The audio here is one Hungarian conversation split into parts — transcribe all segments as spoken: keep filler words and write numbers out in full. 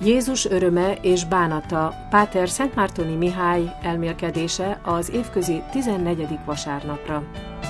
Jézus öröme és bánata, Páter Szentmártoni Mihály elmélkedése az évközi tizennegyedik vasárnapra.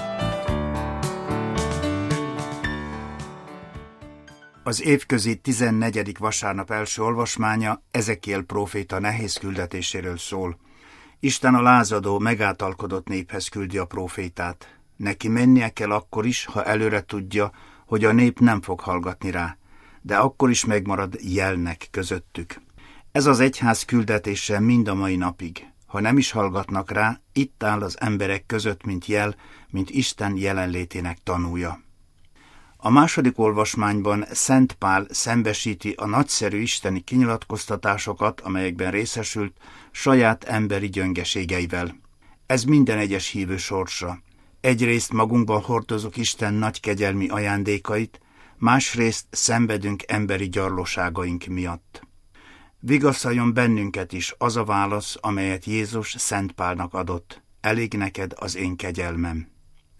Az évközi tizennegyedik vasárnap első olvasmánya Ezekiel próféta nehéz küldetéséről szól. Isten a lázadó, megátalkodott néphez küldi a prófétát. Neki mennie kell akkor is, ha előre tudja, hogy a nép nem fog hallgatni rá, de akkor is megmarad jelnek közöttük. Ez az egyház küldetése mind a mai napig. Ha nem is hallgatnak rá, itt áll az emberek között, mint jel, mint Isten jelenlétének tanúja. A második olvasmányban Szent Pál szembesíti a nagyszerű isteni kinyilatkoztatásokat, amelyekben részesült, saját emberi gyöngeségeivel. Ez minden egyes hívő sorsa. Egyrészt magunkban hordozunk Isten nagy kegyelmi ajándékait, másrészt szenvedünk emberi gyarlóságaink miatt. Vigasztaljon bennünket is az a válasz, amelyet Jézus Szent Pálnak adott: elég neked az én kegyelmem.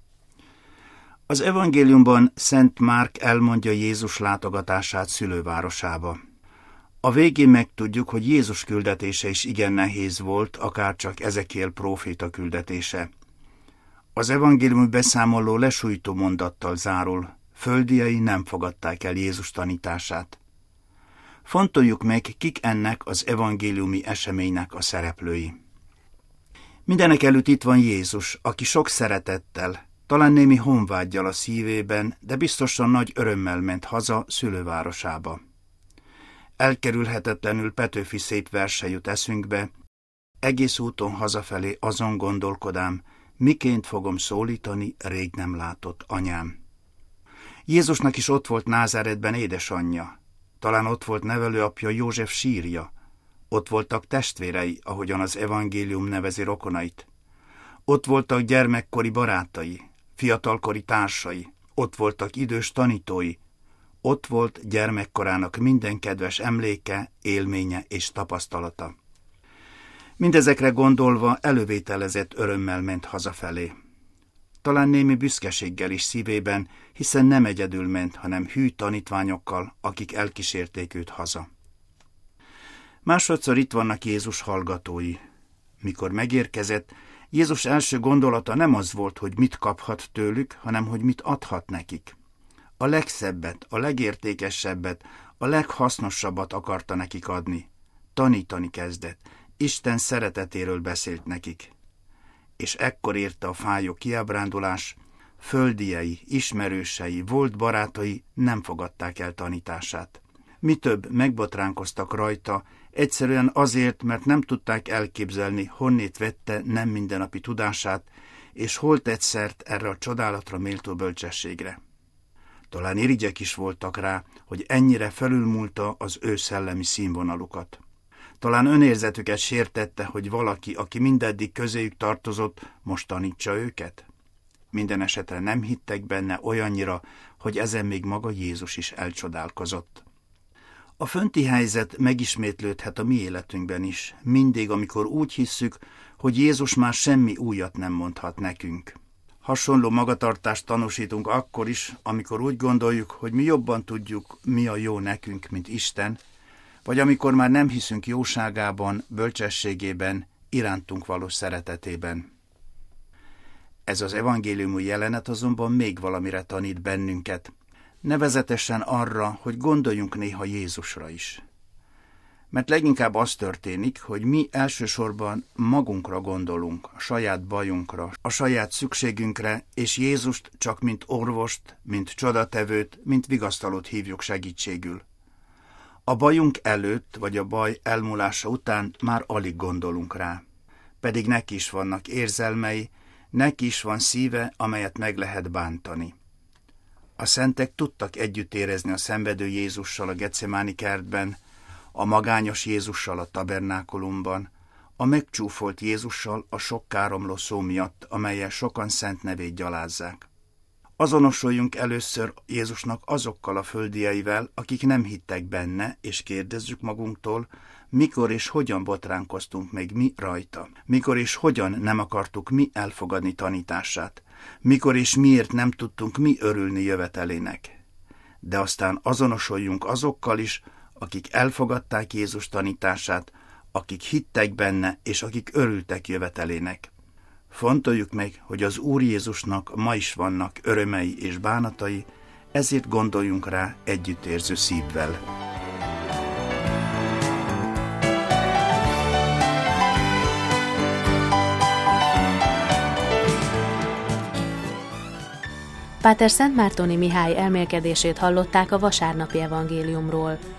Az evangéliumban Szent Márk elmondja Jézus látogatását szülővárosába. A végén megtudjuk, hogy Jézus küldetése is igen nehéz volt, akárcsak Ezekiel próféta küldetése. Az evangéliumi beszámoló lesújtó mondattal zárul: földiai nem fogadták el Jézus tanítását. Fontoljuk meg, kik ennek az evangéliumi eseménynek a szereplői. Mindenek előtt itt van Jézus, aki sok szeretettel, talán némi honvággyal a szívében, de biztosan nagy örömmel ment haza szülővárosába. Elkerülhetetlenül Petőfi szép verse jut eszünkbe: egész úton hazafelé azon gondolkodám, miként fogom szólítani rég nem látott anyám. Jézusnak is ott volt Názáretben édesanyja, talán ott volt nevelőapja József sírja, ott voltak testvérei, ahogyan az evangélium nevezi rokonait, ott voltak gyermekkori barátai, fiatalkori társai, ott voltak idős tanítói, ott volt gyermekkorának minden kedves emléke, élménye és tapasztalata. Mindezekre gondolva elővételezett örömmel ment hazafelé. Talán némi büszkeséggel is szívében, hiszen nem egyedül ment, hanem hű tanítványokkal, akik elkísérték őt haza. Másodszor itt vannak Jézus hallgatói. Mikor megérkezett, Jézus első gondolata nem az volt, hogy mit kaphat tőlük, hanem hogy mit adhat nekik. A legszebbet, a legértékesebbet, a leghasznosabbat akarta nekik adni. Tanítani kezdett, Isten szeretetéről beszélt nekik. És ekkor érte a fájó kiábrándulás: földiei, ismerősei, volt barátai nem fogadták el tanítását. Mi több, megbotránkoztak rajta, egyszerűen azért, mert nem tudták elképzelni, honnét vette nem mindennapi tudását, és hol tett szert erre a csodálatra méltó bölcsességre. Talán irigyek is voltak rá, hogy ennyire felülmúlta az ő szellemi színvonalukat. Talán önérzetüket sértette, hogy valaki, aki mindeddig közéjük tartozott, most tanítsa őket. Minden esetre nem hittek benne olyannyira, hogy ezen még maga Jézus is elcsodálkozott. A fönti helyzet megismétlődhet a mi életünkben is, mindig, amikor úgy hisszük, hogy Jézus már semmi újat nem mondhat nekünk. Hasonló magatartást tanúsítunk akkor is, amikor úgy gondoljuk, hogy mi jobban tudjuk, mi a jó nekünk, mint Isten, vagy amikor már nem hiszünk jóságában, bölcsességében, irántunk való szeretetében. Ez az evangéliumi jelenet azonban még valamire tanít bennünket, nevezetesen arra, hogy gondoljunk néha Jézusra is. Mert leginkább az történik, hogy mi elsősorban magunkra gondolunk, a saját bajunkra, a saját szükségünkre, és Jézust csak mint orvost, mint csodatevőt, mint vigasztalót hívjuk segítségül. A bajunk előtt, vagy a baj elmúlása után már alig gondolunk rá. Pedig neki is vannak érzelmei, neki is van szíve, amelyet meg lehet bántani. A szentek tudtak együtt érezni a szenvedő Jézussal a Getsemáni kertben, a magányos Jézussal a tabernákulumban, a megcsúfolt Jézussal a sok káromló szó miatt, amellyel sokan szent nevét gyalázzák. Azonosuljunk először Jézusnak azokkal a földieivel, akik nem hittek benne, és kérdezzük magunktól, mikor és hogyan botránkoztunk meg mi rajta, mikor és hogyan nem akartuk mi elfogadni tanítását, mikor és miért nem tudtunk mi örülni jövetelének. De aztán azonosuljunk azokkal is, akik elfogadták Jézus tanítását, akik hittek benne, és akik örültek jövetelének. Fontoljuk meg, hogy az Úr Jézusnak ma is vannak örömei és bánatai, ezért gondoljunk rá együttérző szívvel. Páter Szentmártoni Mihály elmélkedését hallották a vasárnapi evangéliumról.